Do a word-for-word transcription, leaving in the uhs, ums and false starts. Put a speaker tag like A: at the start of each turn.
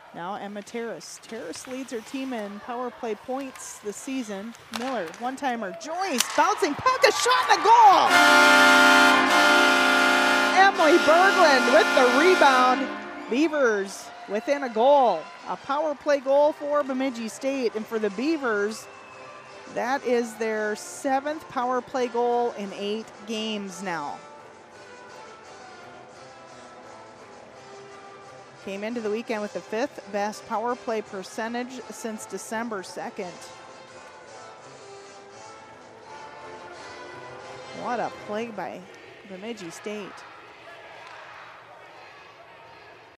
A: Now Emma Terrace. Terrace leads her team in power play points this season. Miller, one-timer. Joyce, bouncing puck, a shot and a goal! Emily Berglund with the rebound. Beavers within a goal. A power play goal for Bemidji State. And for the Beavers, that is their seventh power play goal in eight games now. Came into the weekend with the fifth best power play percentage since December second. What a play by Bemidji State.